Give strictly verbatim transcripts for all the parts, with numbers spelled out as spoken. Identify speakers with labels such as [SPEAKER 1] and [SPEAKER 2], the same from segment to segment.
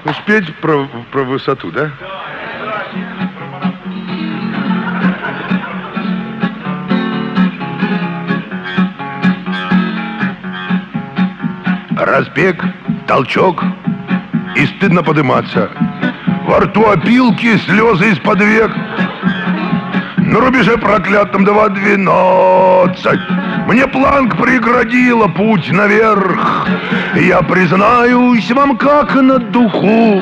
[SPEAKER 1] Успеть про, про высоту, да? Разбег, толчок, и стыдно подниматься. Во рту опилки, слезы из-под век. На рубеже проклятом два двенадцать. Мне планк преградила путь наверх. Я признаюсь вам, как на духу.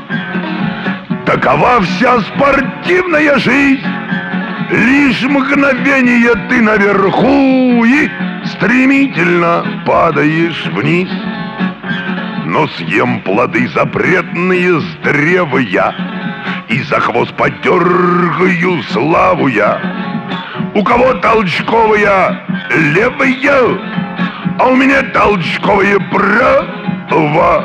[SPEAKER 1] Такова вся спортивная жизнь. Лишь мгновение ты наверху и стремительно падаешь вниз. Но съем плоды запретные с древа я, и за хвост подергаю славу я. У кого толчковая левая, а у меня толчковая правая.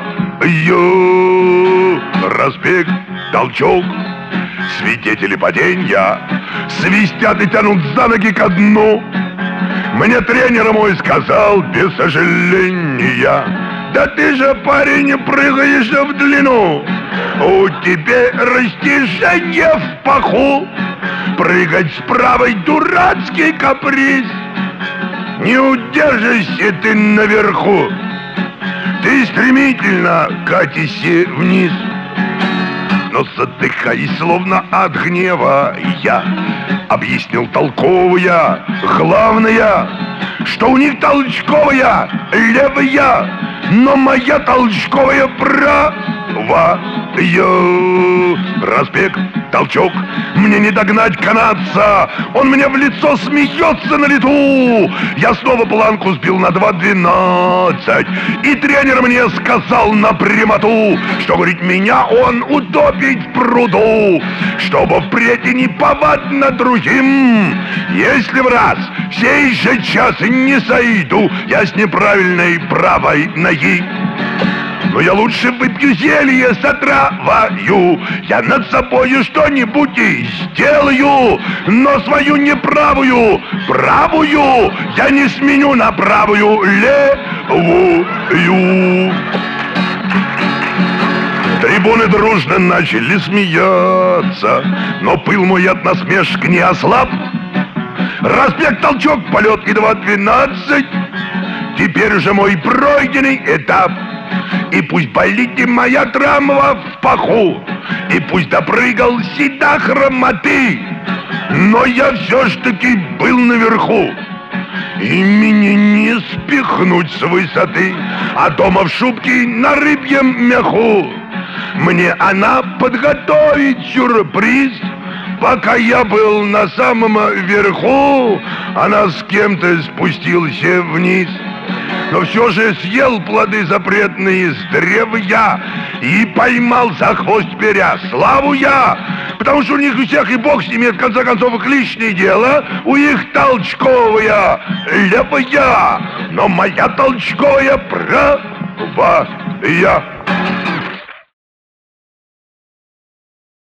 [SPEAKER 1] Разбег, толчок, свидетели падения свистят и тянут за ноги ко дну. Мне тренер мой сказал без сожаления: да ты же, парень, прыгаешь в длину. У тебя растяжение в паху. Прыгать с правой дурацкий каприз. Не удержишься ты наверху. Ты стремительно катишься вниз. Но задыхаясь, словно от гнева, я объяснил толковая, главное, что у них толчковая левая, но моя толчковая правая. Разбег, толчок, мне не догнать канадца. Он мне в лицо смеется на лету. Я снова планку сбил на два двенадцать. И тренер мне сказал на прямоту, что, говорит, меня он утопить в пруду, чтобы впредь и не повадно другим. Если в раз сей же час не сойду я с неправильной правой ноги, но я лучше выпью зелье с отравою. Я над собою что-нибудь и сделаю, но свою неправую правую я не сменю на правую левую. Трибуны дружно начали смеяться, но пыл мой от насмешек не ослаб. Разбег, толчок, полет и два двенадцать. Теперь уже мой пройденный этап. И пусть болит и моя травма в паху, и пусть допрыгал седа хромоты, но я все ж таки был наверху. И меня не спихнуть с высоты, а дома в шубке на рыбьем меху. Мне она подготовит сюрприз. Пока я был на самом верху, она с кем-то спустился вниз. Но все же съел плоды запретные с древа я и поймал за хвост перя славу я. Потому что у них у всех и бог с ними, в конце концов, их личное дело. У них толчковая левая, но моя толчковая правая.